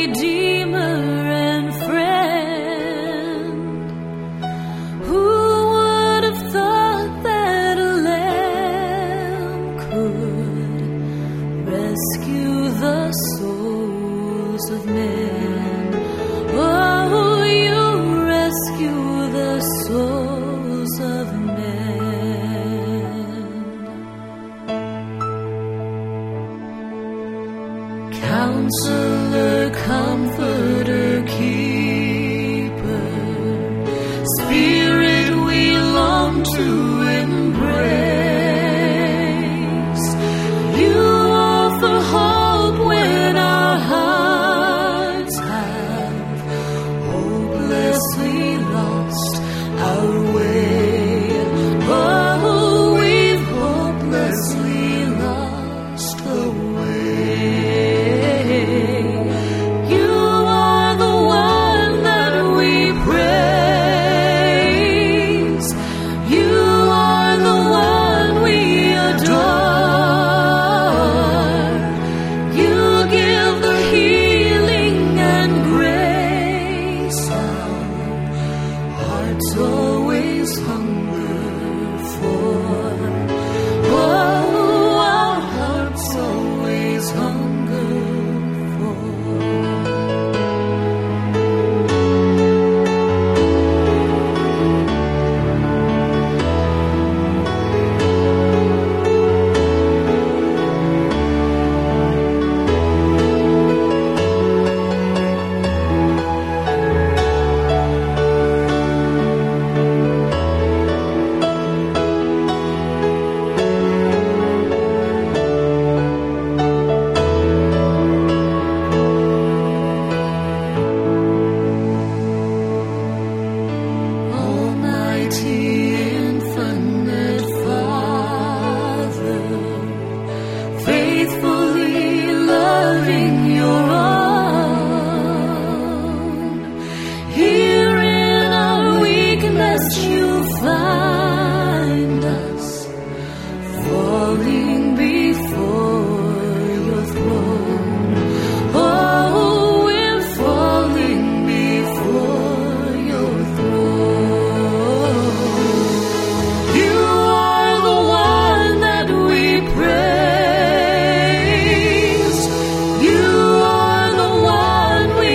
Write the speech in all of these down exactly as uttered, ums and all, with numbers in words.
Redeemer and friend. Who would have thought that a lamb could rescue the souls of men? Oh, you rescue the souls of men. Counselor, Comforter, Keeper, Spirit we long to embrace. You offer hope when our hearts have hopelessly lost our way. Oh, we've hopelessly lost the way. You are the one that we praise. You are the one we adore. You give the healing and grace our hearts always hunger for. Oh, our hearts always hunger for. Almighty, infinite Father, faithfully loving your own. Here in our weakness you find us, falling before your throne. Oh, we're falling before your throne. You are the one that we praise. You are the one we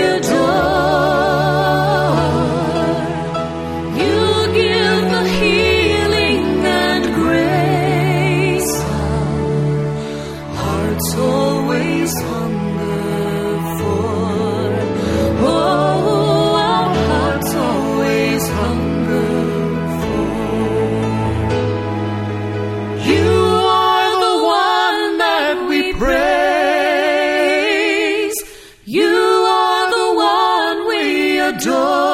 adore. You give the healing and grace our hearts always hunger for. Oh, our hearts always hunger for. You are the one that we praise. You are the one we adore.